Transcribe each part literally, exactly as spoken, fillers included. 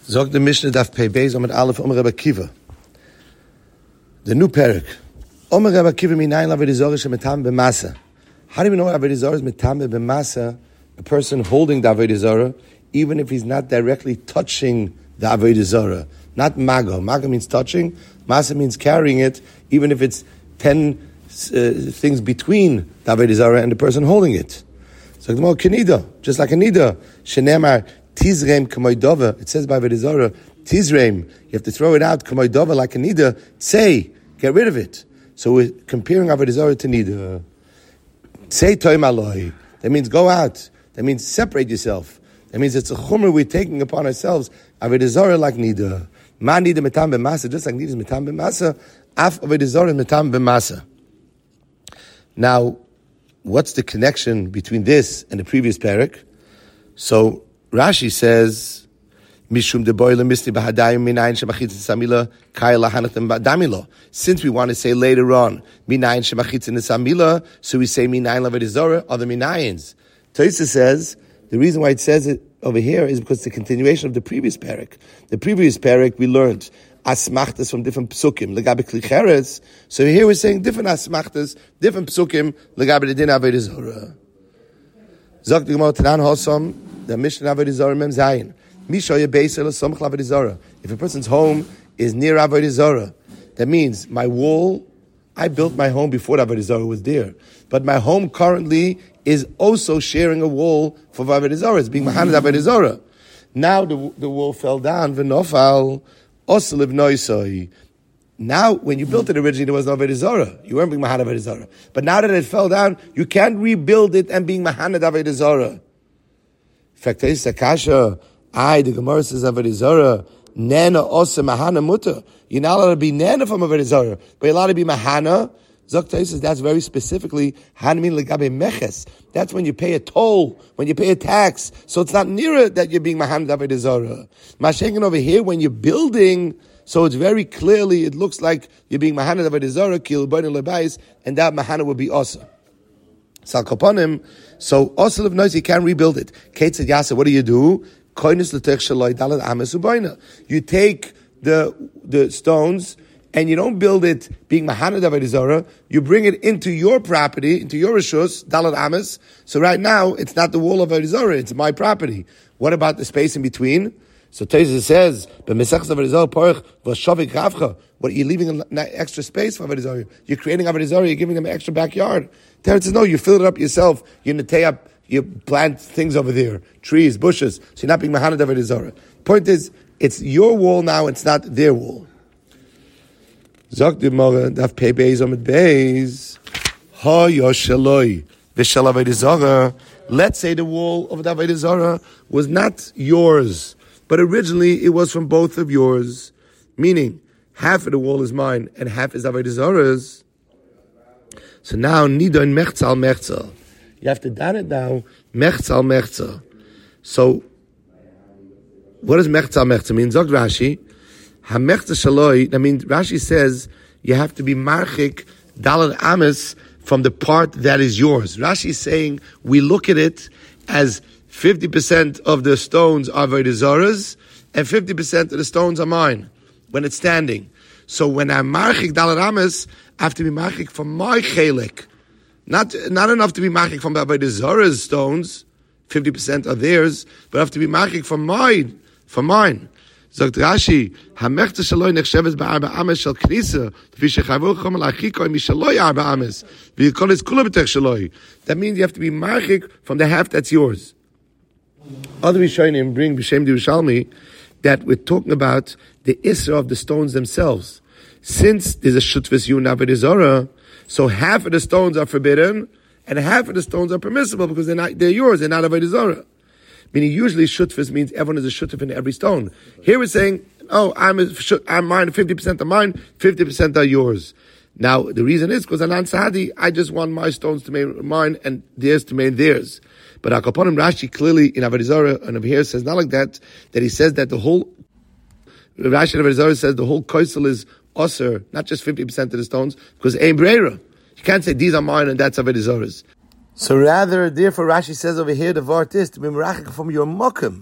Zog the Mishnah daf pei beis amid aleph Omer Rebbe Akiva. The new parak. Omer Rebbe Akiva minayin l'avodah zarah shemetam b'masa. How do we know what avodah zarah is metam b'masa? A person holding the avodah zarah, even if he's not directly touching the avodah zarah. Not maga. Maga means touching. Masa means carrying it, even if it's ten uh, things between the avodah zarah and the person holding it. So the more kenida, just like a nida. Shenemar tizreim k'moidova. It says by avodah zarah, tizreim. You have to throw it out k'moidova like a nida. Say, get rid of it. So we're comparing avodah zarah to nida. Say toim aloi. That means go out. That means separate yourself. That means it's a chumrah we're taking upon ourselves. Avodah zarah like nida. Ma nida metam b'masa, just like nida is metam b'masa. Af avodah zarah metam b'masa. Now, what's the connection between this and the previous parak? So Rashi says, "Mishum de boile misli bahadayim minayin shemachitz samila kayla hanatem badamilo." Since we want to say later on minayin shemachitz samila, so we say minayin avodah zarah, other minayins. Tosha says the reason why it says it over here is because it's the continuation of the previous parak. The previous parak we learned asmachtas from different psukim legabe klicheres. So here we're saying different asmachtas, different psukim legabe the din avodah zarah. Zok the Gemara Tanan Hosam, the Mishnah avodah zarah mem zayin. Mishoye beisel somch avodah zarah. If a person's home is near avodah zarah, that means my wall. I built my home before avodah zarah was there, but my home currently is also sharing a wall for avodah zarah. It's being mahanad avodah zarah. Now the the wall fell down. V'nofal osel noisoi. Now, when you built it originally, there was no avodah zarah. You weren't being mahanad avodah zarah. But now that it fell down, you can't rebuild it and being mahanad avodah zarah. In fact, Sakasha, I the Gemara says avodah zarah. Nana osa mahana muta. You're not allowed to be nana from avodah zarah, but you're allowed to be mahana. Zokta says that's very specifically hanamin legabe meches. That's when you pay a toll, when you pay a tax. So it's not nearer that you're being mahana avodah zarah. Mashenkin over here, when you're building, so it's very clearly, it looks like you're being mahana avodah zarah, kil b'nei lebais, and that mahana would be osa. Sal koponim. So osa of noise, you can't rebuild it. Kate said, Yasa, what do you do? You take the the stones and you don't build it being mahanad avodah zarah. You bring it into your property, into your rishus dalad ames. So right now it's not the wall of avodah zarah; it's my property. What about the space in between? So Tosha says, what are you leaving an extra space for avodah zarah? You're creating avodah zarah. You're giving them an extra backyard. Teretz says no. You fill it up yourself. You netay up. You plant things over there, trees, bushes, so you're not being mahanad avodah zarah. Point is, it's your wall now, it's not their wall. Zok di Gemara, daf pei beis amid beis, ha yosheloi, v'shel avodah zarah. Let's say the wall of the avodah zarah was not yours, but originally it was from both of yours, meaning half of the wall is mine and half is avodah zarah's. So now, nidon mechzal mechzal. You have to done it now, mechzal mechzal. So, what does mechzal mechzal mean? Zog Rashi, ha-mechzal shaloi, that means Rashi says you have to be marchik dalad ames from the part that is yours. Rashi is saying we look at it as fifty percent of the stones are avodah zarah's and fifty percent of the stones are mine when it's standing. So when I'm marchik dalad ames, I have to be marchik from my chelik. Not not enough to be machik from avodah zarah's stones, fifty percent are theirs, but I have to be machik from mine, from mine. Sagt Rashi, hamechta shaloi nechsheves ba'arba ames shel knisa, tvi shechavu chom lachiko mishaloi arba ames, v'yikol es kula b'tech shaloi. That means you have to be machik from the half that's yours. Other Rishonim bring b'shem Yerushalmi that we're talking about the isra of the stones themselves. Since there's a shutvis yun avodah zarah, so half of the stones are forbidden, and half of the stones are permissible because they're not, they're yours, they're not avodah zarah. Meaning usually shutfis means everyone is a shutf in every stone. Here we're saying, oh, I'm, a, I'm mine, fifty percent are mine, fifty percent are yours. Now, the reason is because Anan Sahadi, I just want my stones to remain mine and theirs to remain theirs. But Akaponim Rashi clearly in avodah zarah, and over here says not like that, that he says that the whole, Rashi in avodah zarah says the whole koisel is osir, not just fifty percent of the stones, because ein breira. You can't say these are mine and that's avodah zarah's. So rather, therefore, Rashi says over here the vart is to be merachik from your mokum.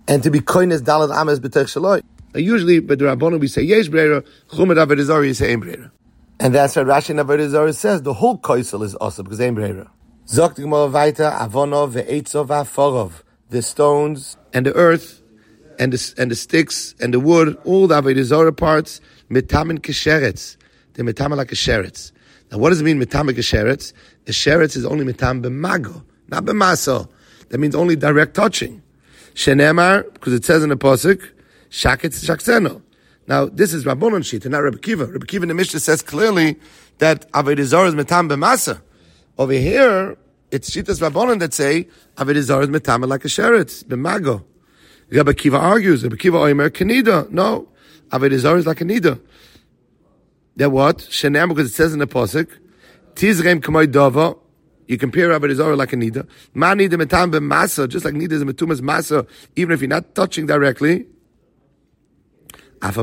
and to be koines dalad ames b'tech shaloi. Usually, by the Rabbanon we say yesh breira, chumad avodah zarah you say ein breira. And that's what Rashi in Avodah Zarah says, the whole koisel is also because ein breira. Zokt the Gemara weiter, avono ve'etzo va'forov, the stones and the earth and the and the sticks and the wood, all the Avodah Zarah parts, mitamen kesheretz. They're mitamen like a sheretz. Now, what does it mean mitamen kesheretz? A sheretz is only mitam b'mago, not b'maso. That means only direct touching. Shenemar, because it says in the pasuk, shaketz shakseno. Now, this is Rabbanon Shita, not Rebbe Kiva. Rebbe Kiva in the Mishnah says clearly that Avodah Zarah is metam b'masa. Over here, it's Shitas Rabbanon that say Avodah Zarah is metam like a sheretz, b'mago. Rebbe Kiva argues, Rebbe Kiva oimer kenida. No, Avodah Zarah is like a nida. That what? Shenem, because it says in the pasuk, tizreim k'moy dava. You compare Avodah Zarah like a nida. Ma nida metam b'masa, just like nida is a metumas masa, even if you're not touching directly. So that's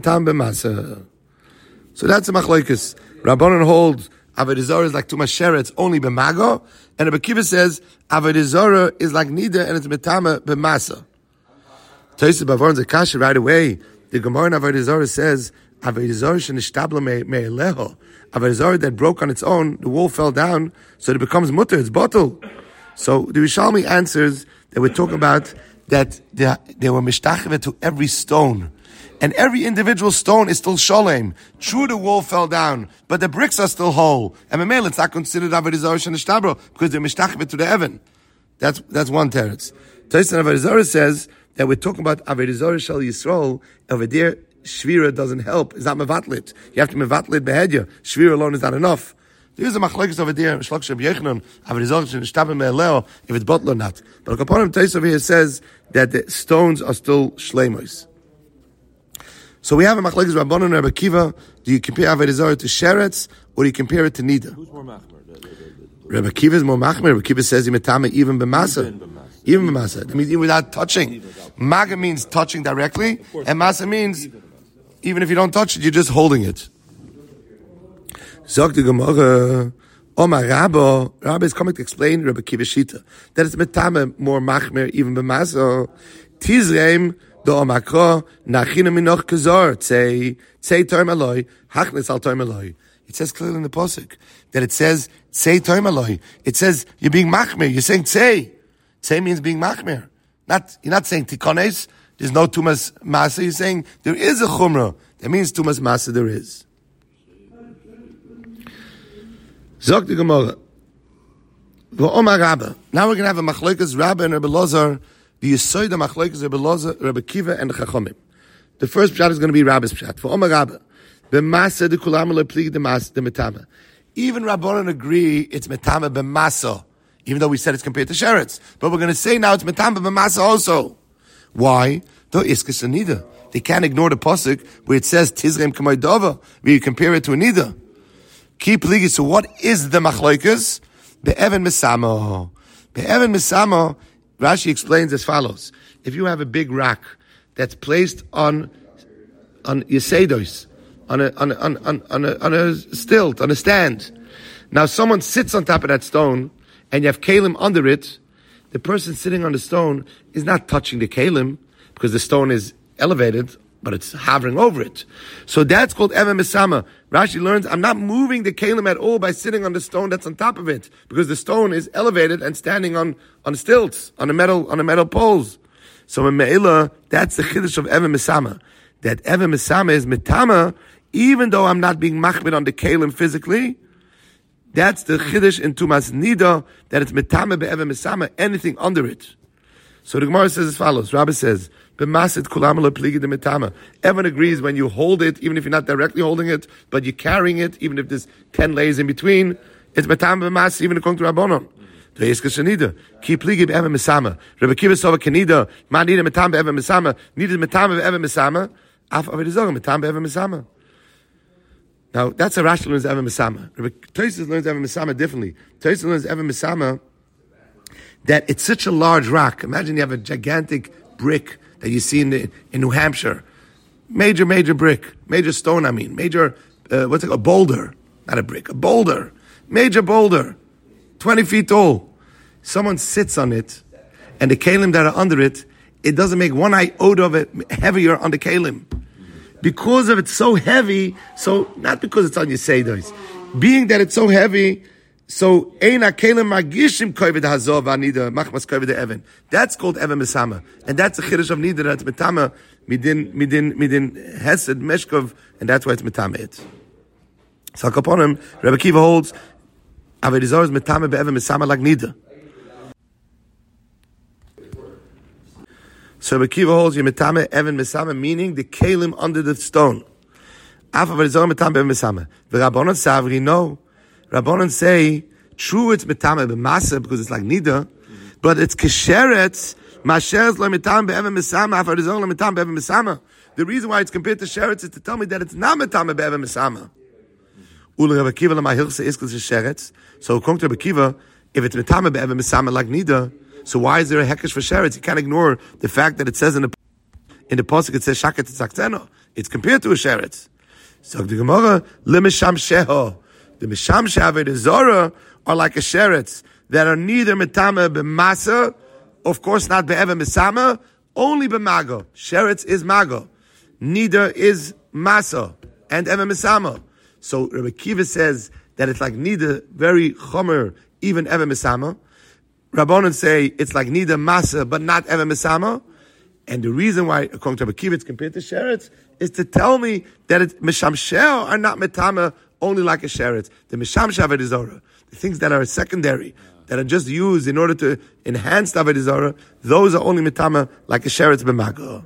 a machlokes. Rabbanon holds Avodah Zarah is like tumas sheretz only b'mago, and Rebbe Kiva says Avodah Zarah is like nida and it's metama b'masa. Tosfos Bavon Zakasha right away. The Gemara in Avodah Zarah says Avodah Zarah shenistabla me'eleho. Avodah Zarah that broke on its own, the wall fell down, so it becomes mutter. It's bottle. So the Rishalmi answers that we're talking about that they, they were mishtachve to every stone. And every individual stone is still sholem. True, the wall fell down, but the bricks are still whole. And Mamel, it's not considered Avodah Zarah Shenishtabro because they're mishtachbet to the heaven. That's that's one teretz. Tosfos Avodah Zarah says that we're talking about Avodah Zarah Shel Yisrael. Over there, shvira doesn't help. It's not mevatlit. You have to mevatlit behedya. Shvira alone is not enough. There's a machlokes over there. Shlok Sheb Yechanan Avodah Zarah Shenishtabro me'eleo if it's bottle or not. But Kaponim Tosfos over here says that the stones are still shleimos. So we have a machlokes Rabbanon and Rebbe Kiva. Do you compare Avodah Zarah to sheretz or do you compare it to nida? Who's more machmer? Rebbe Kiva is more machmer. Rebbe Kiva says imetame even b'masa, even b'masa. That means even without touching. Maga means touching directly, and masa means even if you don't touch it, you're just holding it. Zog the Gemara, Omar Rabba, Rabba is coming to explain Rebbe Kiva Shita that it's metame more machmer even b'masa. Tizreim. Do amakro nachina minoch kazor tzei tzei toim aloi hachnes al toim aloi. It says clearly in the pasuk that it says tzei toim aloi. It says you're being machmer. You're saying tzei. Tzei means being machmer. Not you're not saying tikones. There's no tumas masa. You're saying there is a chumrah. That means tumas masa. There is. Zog the Gemara. V'omar Rabba. Now we're going to have a machlokes Rabba and Rebbe Lazar. The Yesod HaMachlokes Rebbe Lazar, Rebbe Kiva, and the Chachomim. The first pshat is going to be Rabba's pshat. For Omar Rabba, b'masa de kulam leplig de mas de metama. Even Rabbanon agree it's metama b'masa, even though we said it's compared to sheretz. But we're going to say now it's metama b'masa also. Why? Though iskes anida. They can't ignore the pasuk where it says tizrem k'may dava, where you compare it to anida. Keep pligi. So what is the machlokes? Be'evan mesama. Be'evan mesama. Rashi explains as follows. If you have a big rock that's placed on on Yesedos, on a on a, on, on, on, a, on a stilt, on a stand. Now someone sits on top of that stone and you have kalim under it, the person sitting on the stone is not touching the kalim because the stone is elevated, but it's hovering over it. So that's called Evan Mesama. Rashi learns, I'm not moving the kalim at all by sitting on the stone that's on top of it, because the stone is elevated and standing on, on stilts, on a metal, on a metal poles. So in Me'ila, that's the chiddush of Evan Mesama. That Evan Mesama is Metama, even though I'm not being machmir on the kalim physically. That's the chiddush in Tumas Nida, that it's Metama be'Evan Mesama, anything under it. So the Gemara says as follows. Rabbi says, "B'masit kulam lepligi de metama." Everyone agrees when you hold it, even if you're not directly holding it, but you're carrying it, even if there's ten layers in between, it's metama b'mas, even according to Rabbanon. The Yiskas Shanida, ki pligi be'evan mesama. Rabbi Kiva Sova Kanida, ma nida metama be'evan mesama, nida metama be'evan mesama, af Avodah Zarah metama be'evan mesama. Now that's a Rashi learns Evan Mesama. Rabbi Tosfos learns Evan Mesama differently. Tosfos learns Evan Mesama that it's such a large rock. Imagine you have a gigantic brick that you see in the, in New Hampshire. Major, major brick. Major stone, I mean. Major, uh, what's it called? A boulder. Not a brick, a boulder. Major boulder. twenty feet tall. Someone sits on it, and the kalim that are under it it doesn't make one iota of it heavier on the kelim. Because of it's so heavy, so not because it's on your seidos, being that it's so heavy, so ein kelim magishim kovid hazov anida machmas kovid even. That's called even mesama, and that's a chiddush of nida that's metama midin midin midin hesed meshkov, and that's why it's metama it. So upon him, Rebbe Kiva holds avodah zarah is metama be'even mesama like nida. So Rebbe Kiva holds you metame even mesama, meaning the kelim under the stone. Af avodah zarah metame be'even mesama. The Rabbanon Savri no. Rabbanon say true it's metame b'masa because it's like nida, but it's kesheretz masheretz lo metame be'even mesama. Af avodah zarah lo metame be'even mesama. The reason why it's compared to sheretz is to tell me that it's not metame be'even mesama. Ule Rebbe Kiva la mahilchse is because it's sheretz. So according to Rebbe Kiva, if it's metame be'even mesama like nida, so why is there a hekesh for sheretz? You can't ignore the fact that it says in the in the pasuk it says shaket tzaktzeno. It's compared to a sheretz. So the Gemara lemesham sheho, the mesham she'aved zora are like a sheretz that are neither metame b'masa, of course not be'even mesama, only b'mago. Sheretz is mago, neither is masa and even mesama. So Rebbe Kiva says that it's like neither very chomer, even even mesama. Rabbanon say it's like nida masa, but not even mesama. And the reason why, according to Rebbe Kiva, it's compared to sheretz is to tell me that it's mishamshel are not metama only like a sheretz. The mishamshel avodah zarah, the things that are secondary, that are just used in order to enhance the avodah zarah, those are only metama like a sheretz b'mago.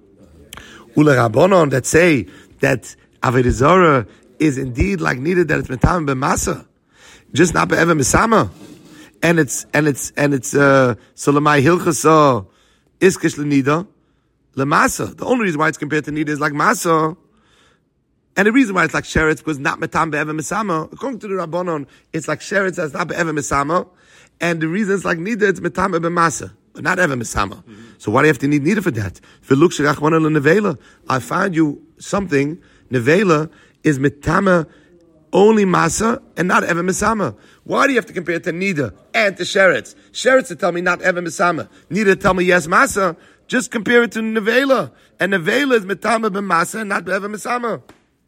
Ula Rabbanon that say that avodah zarah is indeed like nida that it's metama b'masa, just not be'even mesama. And it's and it's and it's uh so lemay hilchasa iskish lenida lemasa. The only reason why it's compared to nida is like masa, and the reason why it's like sheretz because not metam be'even mesama. According to the Rabbanon, it's like sheretz as not be'even mesama, and the reason it's like nida it's metam be'even masa, but not even mesama. Mm-hmm. So why do you have to need nida for that? V'luk shirachmana lenevela. I find you something nevela is metama only masa and not even mesama. Why do you have to compare it to nida and to sheretz? Sheretz to tell me not even mesama. Nida to tell me yes masa. Just compare it to nevela, and nevela is metama b'masa and not even mesama.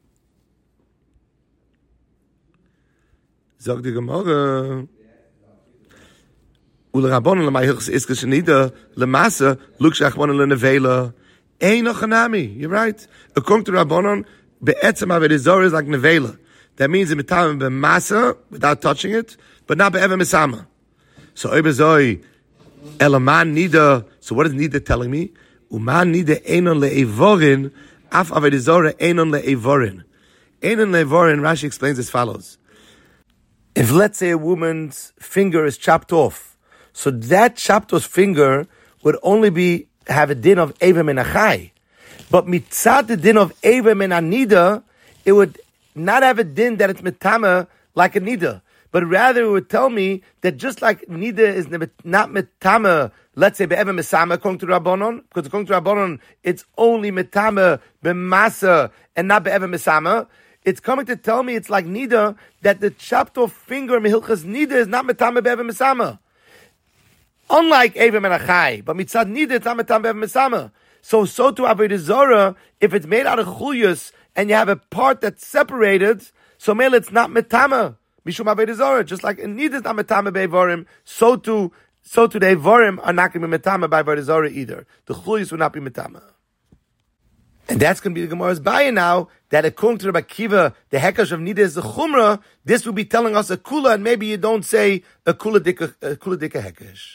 Zog the Gemara. Ule Rabbanon lemay hilchos iskes nida lemasa luk shachmana lenevela ein ochanami. You're right. According to Rabbanon, be'etzem avodah zarah is like nevela. That means it's metame b'masa without touching it, but not be'even mesama. So oibezoi elaman nida. So what is nida telling me? Uman nida einon le'evorin af avodah zarah einon le'evorin. Einon le'evorin. Rashi explains as follows: if let's say a woman's finger is chopped off, so that chopped off finger would only be have a din of eva menachai, but mitzad the din of eva menanida, it would not have a din that it's metama like a nida, but rather it would tell me that just like nida is not metama, let's say be'even mesama according to Rabbanon, because according to Rabbanon it's only metama b'masa and not be'even mesama. It's coming to tell me it's like nida that the chopped off finger mehilchas nida is not metama be'even mesama. Unlike eva menachai, but mitzad nida it's not metama be'even mesama. So so to avodah zarah, if it's made out of chulius and you have a part that's separated, so mele it's not metama mishum avodah zarah. Just like in nida is not metama be'evorim, so to so to the evorim are not going to be metama by avodah zarah either. The chulius will not be metama. And that's going to be the Gemara's bayah now, that according to Rebbe Kiva, the hekash of nida is the chumrah. This will be telling us a kula, and maybe you don't say a kula dika, a kula dika hekash.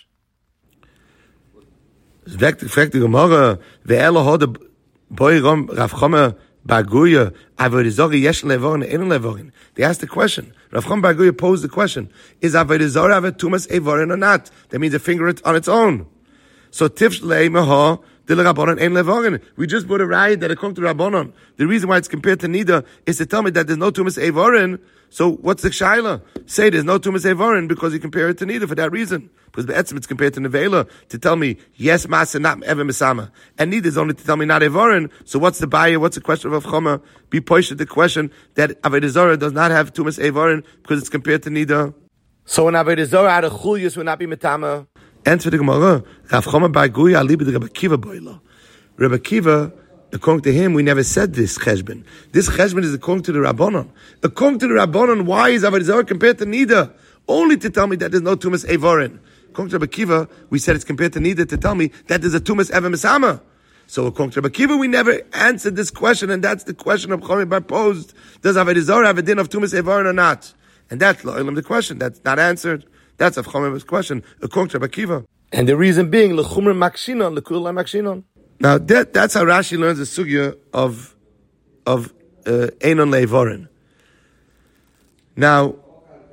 Fragt die Gemara, ve'elo hode boi rom Rav Chama Baguya, avodah zarah yesh levorin ein levorin. They asked the question. Rav Chama Baguya posed the question: is avodah zarah have tumas evorin or not? That means a finger on its own. So tifsh leimaha. We just put a raya that according to Rabbanon, the reason why it's compared to nida is to tell me that there's no tumas evorin. So what's the shaila? Say there's no tumas evorin because you compare it to nida for that reason. Because be'etzim it's compared to nevela to tell me yes masa not even mesama, and nida is only to tell me not evorin. So what's the bayah? What's the question of Chama? Be poished the question that avodah zarah does not have tumas evorin because it's compared to nida. So when avodah zarah out of chulius will not be metama. Answer the Gemara. Rav Chama bar Guya alibi the Rebbe Kiva boila. Rebbe Kiva, according to him, we never said this cheshbon. This cheshbon is according to the Rabbanon. According to the Rabbanon, why is Avodah Zarah compared to Nida? Only to tell me that there's no Tumas Eivorin. According to Rebbe Kiva, we said it's compared to Nida to tell me that there's a Tumas Eva Mesama. So according to Rebbe Kiva, we never answered this question, and that's the question of Chomim Bar posed. Does Avodah Zarah have a din of Tumas Eivorin or not? And that's the question. That's not answered. That's of Chomim's question, according to Rebbe Kiva. And the reason being, L'chumr Makshinon, L'kul Makshinon. Now, that, that's how Rashi learns the sugya of, of, uh, Einon Leivorin. Now,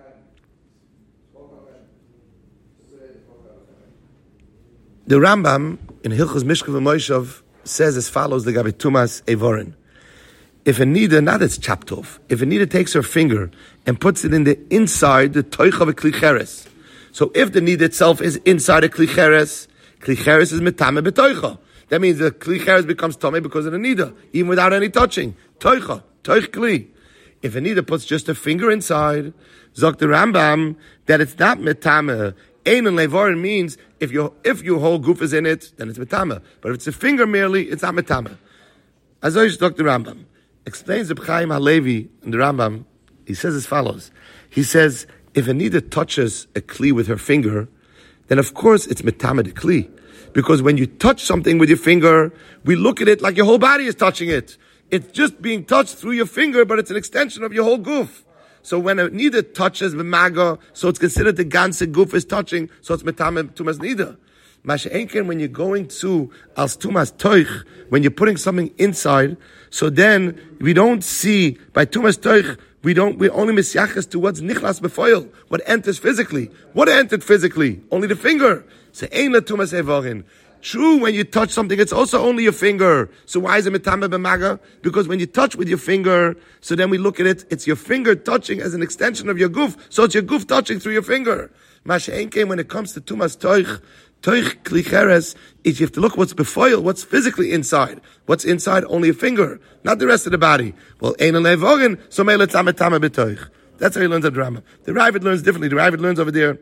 the Rambam in Hilchos Mishkav Moshav says as follows: the Gabi Tumas Eivorin. If a nida, not it's chopped off. If a nida takes her finger and puts it in the inside the toich of a klicheres. So if the nida itself is inside a klicheres, klicheres is metame betoicha. That means the klicheres becomes tame because of the nida, even without any touching. Toicha, toich kli. If a nida puts just a finger inside, zok the Rambam that it's not metame. Ein and levorin means if your if your whole goof is in it, then it's metame. But if it's a finger merely, it's not metame. Azoish Doctor Rambam explains the Chaim Halevi in the Rambam. He says as follows. He says if a nida touches a kli with her finger, then of course it's metame the kli, because when you touch something with your finger, we look at it like your whole body is touching it. It's just being touched through your finger, but it's an extension of your whole goof. So when a nida touches b'maga, so it's considered the ganze goof is touching, so it's metame tumas nida. Masha'enken, when you're going to als tumas toich, when you're putting something inside, so then we don't see by tumas toich, we don't we only misyachas to what's nichlas befoil, what enters physically. What entered physically? Only the finger. So ein la tumas evorin. True, when you touch something, it's also only your finger. So why is it metame b'maga? Because when you touch with your finger, so then we look at it, it's your finger touching as an extension of your goof. So it's your goof touching through your finger. Masha'enken, when it comes to tumas toich, toich klicheres, is you have to look what's befoil, what's physically inside. What's inside? Only a finger, not the rest of the body. Well, ein levorin, so me'le tame tame b'toich. That's how he learns the drama. The Ravid learns differently. The Ravid learns over there.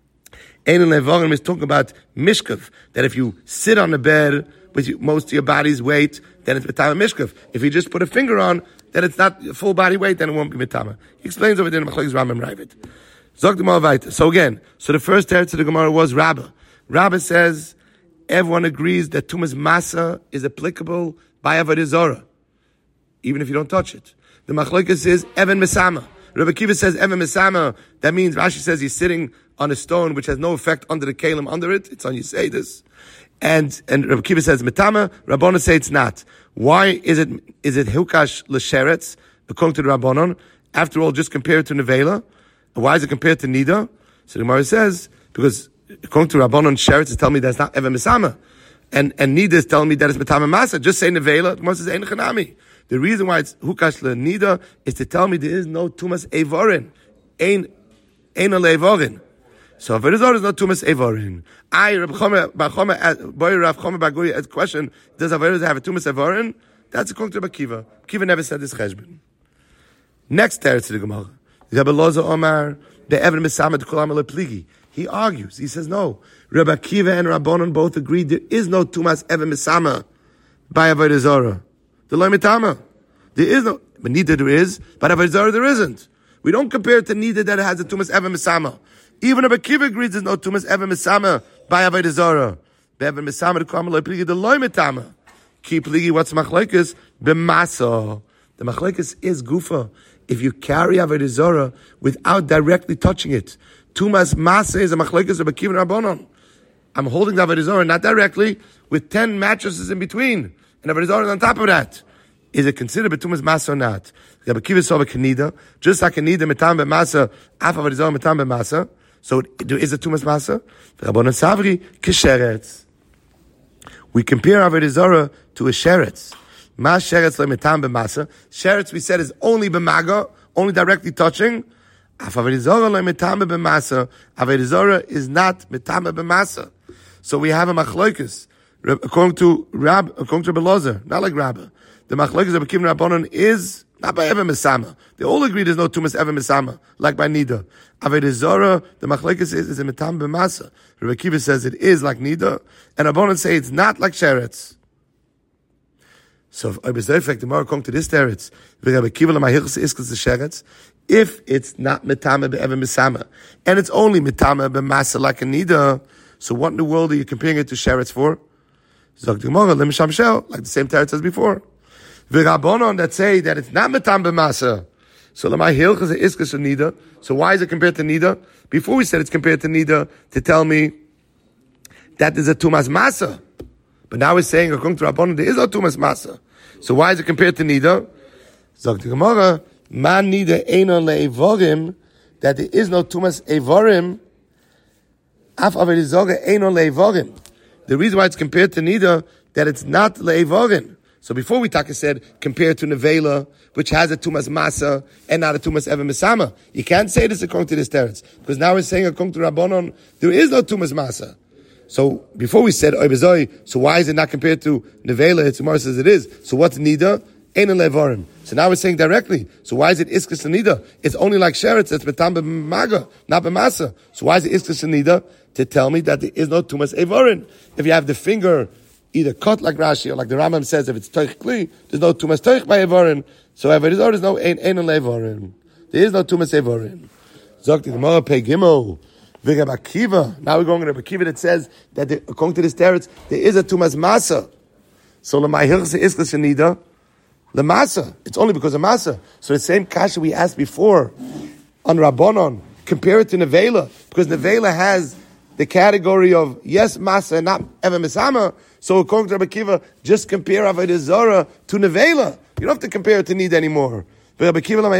Ein levorim is talking about mishkav, that if you sit on the bed with you, most of your body's weight, then it's metame mishkav. If you just put a finger on, then it's not full body weight, then it won't be metame. He explains over there in Machlokes Rambam Ravid. Zog the Gemara weiter. So again, so the first teretz of the Gemara was Rabbah. Rabbah says everyone agrees that tumas masa is applicable by Avodah Zarah, even if you don't touch it. The Machlokes is Evan Mesama. Rebbe Kiva says Evan Mesama. That means Rashi says he's sitting on a stone which has no effect under the kalim under it. It's on Yiseides. And and Rebbe Kiva says Metama. Rabbanon say it's not. Why is it is it Hilkash L'Sheretz according to the Rabbanon? After all, just compared to Nevela. Why is it compared to Nida? So the Gemara says because according to Rabbanon, Sheretz is telling me that's not Evan Mesama, and and Nida is telling me that it's Metama Masa. Just say Nevela. The Gemara says Ein Chanami. The reason why it's Hukash L'Nida is to tell me there is no Tumas Eivorin. Ein Ein Leivorin. So Avodah Zarah is not Tumas Eivorin. I, Rav Chama, Bar Chama, boy Rav Chama Bar Guya asked question, does Avodah Zarah have a Tumas Eivorin? That's according to Rebbe Kiva. Kiva never said this cheshbon. Next teretz to the Gemara. Rebbe Loza Omar, the Evan Mesama to Kolam Pligi. He argues. He says no. Rebbe Kiva and Rabbanon both agree there is no Tumas Evan Mesama by Avodah Zarah. The Lo Mitama. There is no, but neither there is, but Avodah Zarah there isn't. We don't compare it to neither that it has a Tumas Evan Mesama. Even Rebbe Kiva agrees there's no Tumas Evan Mesama by Avodah Zarah. The Evan Mesama to Kolam Pligi, the Lo Mitama. Ki Pligi, what's Machlekes? B'masa. The Machlekes is Gufa. If you carry Avodah Zarah without directly touching it, Tumas Masa is a Machlekes of Kiva and Rabbanon. I'm holding the Avodah Zarah not directly, with ten mattresses in between, and Avodah Zarah is on top of that. Is it considered Tumas Masa or not? Rabbi Kiva saw a Kanida, just like Kanida Metam B'Masa, Af Avodah Zarah Metam B'Masa. So is it Tumas Masa? Rabbanon Savri Kisheretz. We compare Avodah Zarah to a sheretz. Ma sheretz le metam b'masa. Sheretz we said is only b'maga, only directly touching. Af Avodah Zarah le metam b'masa. Avodah Zarah is not metam b'masa. So we have a machlokes according to Rab, according to Belozer, not like Rabba. The machlokes of Kiv Rabbanon is Not by Evan Mesama. They all agree there's no Tumas Evan Mesama, like by Nida. Avodah Zarah, the Machlekes says is a Metam B'Masa. Rabbi Akiva says it is like Nida, and Rabbanan say it's not like Sheretz. So if I was there, the Gemara come to this teretz, Rabbi Akiva l'mahilchus iskus the Sheretz, if it's not Metama B'Evan Mesama, and it's only Metama B'Masa like a Nida, so what in the world are you comparing it to Sheretz for? Zog the Gemara, L'misham Shel, like the same teretz as before. V'Rabbanon that say that it's not Metam B'Masa, so l'mahilchus iskus Nida. So why is it compared to Nida? Before we said it's compared to Nida to tell me that there's a Tumas Masa. But now we're saying, according to Rabbanon, there is no Tumas Masa. So why is it compared to Nida? Zog the Gemara, Man Nida Einon Le'evorim, that there is no Tumas Evorim, Af Avodah Zarah Einon Le'evorim. The reason why it's compared to Nida, that it's not Le'evorim. So before we talk, said compared to Nevela, which has a Tumas Masa and not a Tumas Evan Mesama. You can't say this according to this teretz, because now we're saying according to Rabbanon, there is no Tumas Masa. So before we said Oibezoi, so why is it not compared to Nevela? It's Gemara says it is. So what's Nida? Ein levarim. So now we're saying directly. So why is it Iskas Nida? It's only like Sheretz. It's Betam B'Maga, not B'Masa. So why is it Iskas Nida? To tell me that there is no Tumas Evorin. If you have the finger either cut like Rashi or like the Rambam says, if it's Teich Kli, there's no Tumas Teich by Evorin. So if it is, there's no Ein levarim. There is no Tumas Evorin. Zok the Gemara Pei Gimel. Rabbi Akiva. Now we're going to Rabbi Akiva that says that the, according to this teretz, there is a Tumas Masa. So l'may hilchas iskas shenida, l'masa. It's only because of Masa. So the same kasha we asked before on Rabbanon, compare it to Nevela, because Nevela has the category of yes Masa and not Evan Mesama. So according to Rabbi Akiva, just compare Avodah Zarah to Nevela. You don't have to compare it to Nida anymore. So look shel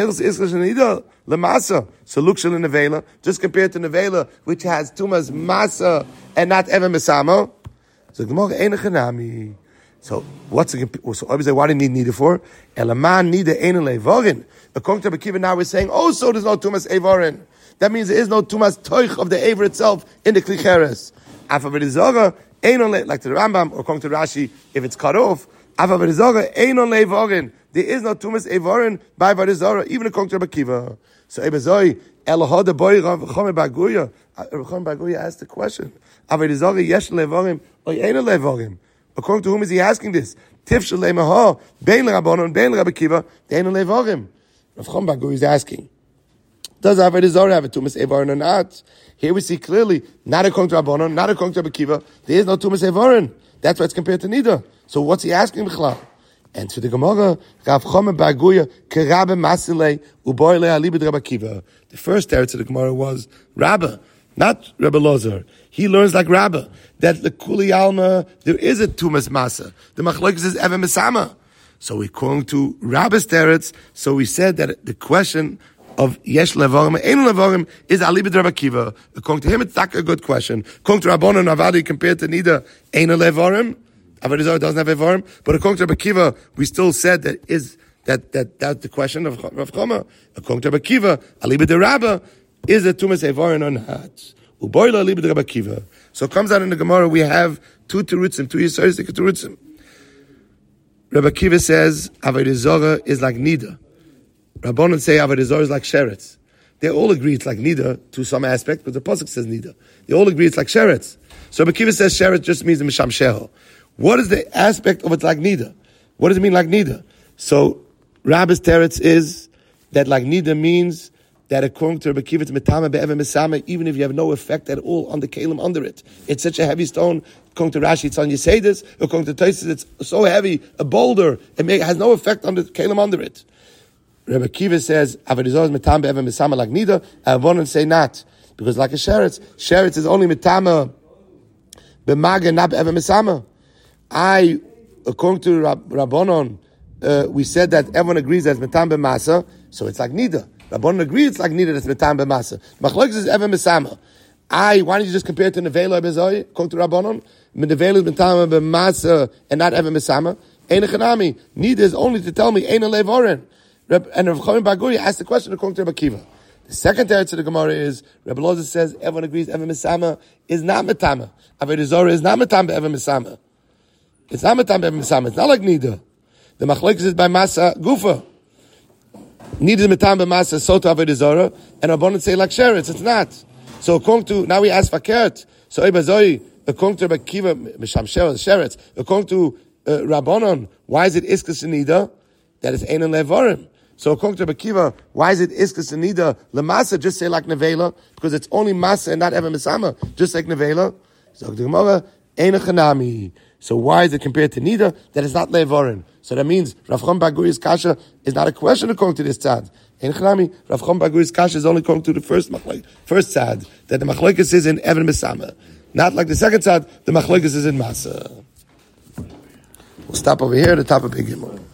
Nevela, just compared to Nevela, which has Tumas Masa and not Evan Mesama. So Gemara Ein Chanami. So what's the, so obviously why do you need Nida for? Elaman Nida Ein Levarin. According to Rabbi Akiva, now we're saying also there's no Tumas Evarin. That means there is no Tumas Toich of the Aver itself in the Klicheres. Avodah Zarah Ein like the Rambam, or according to Rashi, if it's cut off, Avodah Zarah Ein Levarin. There is no Tumas Evorin by Avodah Zarah, even according to Rabbi Akiva. So Ebezoi, Elohad the boy Rav Chomer Baguya. Rav Chomer Baguya asked the question: Avodah Zarah yesh levorim or ein levorim? According to whom is he asking this? Tifshel lemaha bein Rabbanon bein Rabbi Akiva ein levorim. Rav Chomer Baguya is asking: does Avodah Zarah have a Tumas Evorin or not? Here we see clearly, not according to Rabbanon, not according to Rabbi Akiva, there is no Tumas Evorin. That's why it's compared to Nida. So what's he asking, Bichlal? And to the Gemara, Rav Chomer Baguya kerabe masilei uboile alibid Rabbi Akiva. The first teretz of the Gemara was Rabba, not Rabbi Lozer. He learns like Rabba that the Kuli Alma there is a Tumas Masa. The Machlokes is Evan Mesama. So we according to Rabba's teretz. So we said that the question of Yesh Levarim Ein Levarim is alibid Rabbi Akiva. According to him, it's not a good question. According to Rabbanon Avadi compared to Nida Ein Levarim. Avodah Zarah doesn't have Evarim, but according to Rabbi Akiva, we still said that is that that that's the question of Rav Chomer. According to Rabbi Akiva, alibid the Rabba is a Tumas Evarim or not? Uboila alibid Rabbi Akiva. So it comes out in the Gemara. We have two terutzim, two yisoristic terutzim. Rabbi Akiva says Avodah Zarah is like Nida. Rabbanon say Avodah Zarah is like Sheretz. They all agree it's like Nida to some aspect, but the pasuk says Nida. They all agree it's like Sheretz. So Rabbi Akiva says Sheretz just means the Misham Sheho. What is the aspect of it like Nida? What does it mean like Nida? So, Rabbi's teretz is that like Nida means that according to Rabbi Akiva, it's metame be'evan mesame, even if you have no effect at all on the kalim under it. It's such a heavy stone. According to Rashi, it's on Yesodis. According to Tosfos, it's so heavy, a boulder, it may, has no effect on the kalim under it. Rabbi Akiva says, Avodah Zarah is metame be'evan mesame like Nida. Avodah say not. Because like a sheretz, sheretz is only metame be'maga, not be'evan mesame. I, according to Rab, Rabbanon, uh, we said that everyone agrees that it's metam b'masa, so it's like Nida. Rabbanon agrees it's like Nida, that's metam b'masa. Machlokes is ever mesama. I, why don't you just compare it to Nevela Bezoi, according to Rabbanon? Nevela is metam b'masa and not ever mesama. Ein chanami. Nida is only to tell me, ein levoren. And Rav Chomer Baguya asked the question according to Rabbi Akiva. The second teretz of the Gemara is, Rabbi Lozer says, everyone agrees ever mesama is not metama. Avodah Zarah is not metam b'ever mesama. It's not metam b'ever mesama. It's not like Nida. The machlokes is by Masa Gufa. Neither Metam B'Masa so to Avodah Zarah, and Rabbanan say like Sheretz. It's not. So according to, now we ask Fakert. So Ibazoi, according to Rabbi Kiva, Misham Sheretz, according to uh, Rabbanan, why is it Iskas Nida? That is Einan Levarim. So according to Rabbi Kiva, why is it Iskas Nida? Lamasa, just say like Nevela, because it's only Masa and not Evan Misama, just like Nevela. So the Gemara, Einan Chanami. So why is it compared to Nida? That is not Levarim. So that means Rav Chon Bar Guri's kasha is not a question according to this tzad. In Chanami, Rav Chon Bar Guri's kasha is only according to the first machlok, first tzad, that the machlokes is in Evan Misama. Not like the second tzad, the machlokes is in Masa. We'll stop over here at the top of Big Gimel.